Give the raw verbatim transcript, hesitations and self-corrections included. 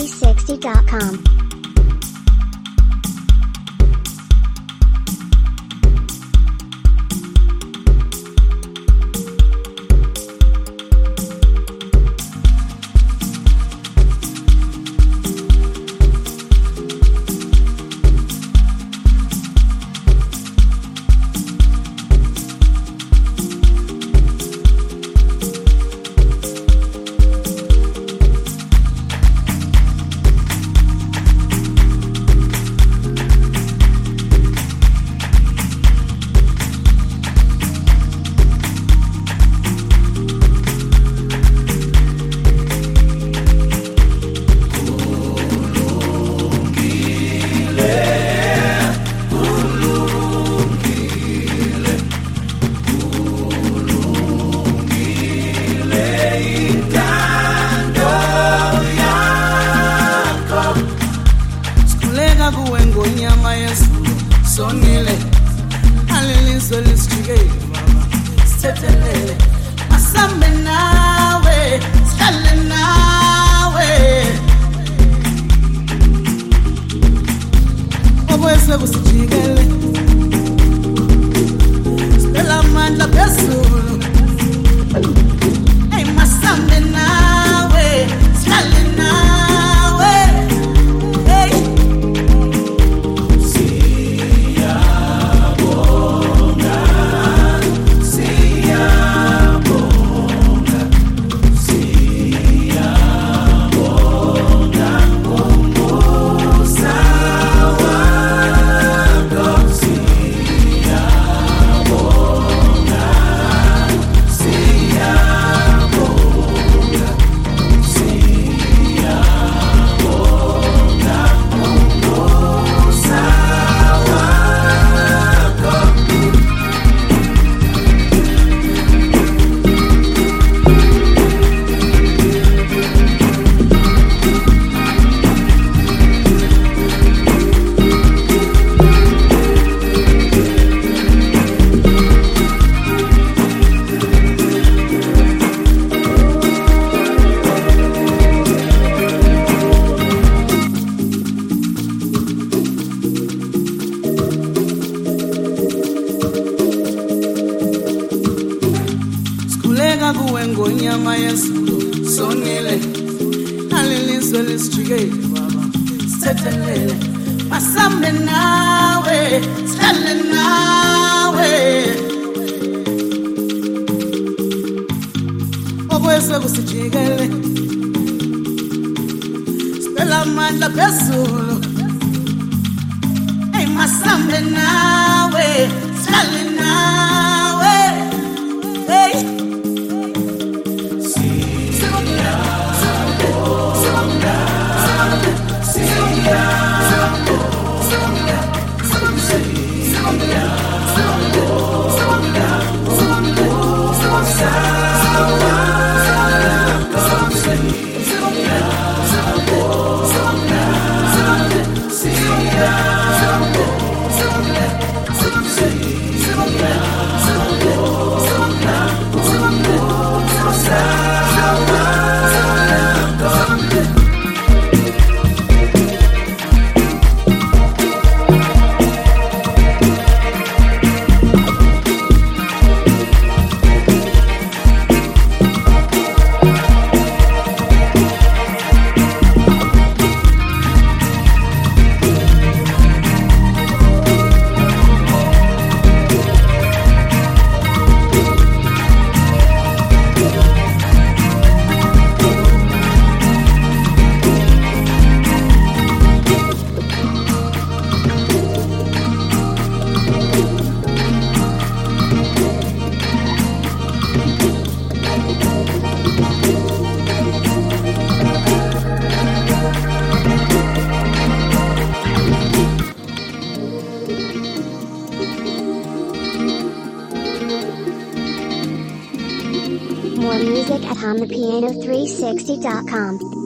sixty dot com. Nyama yesu sonile alilizwe lisijike baba setelele asambe nawe sale nawe obwese kusijikele stela mandla phezulu hey masambe nawe sale nawe hey kuwengo nyama yesu sonile alilizwe lisijike baba setelele masambe nawe sale nawe obwese kusijikele stela mandla phezulu hey masambe nawe sale nawe hey More music at hum the piano three sixty dot com.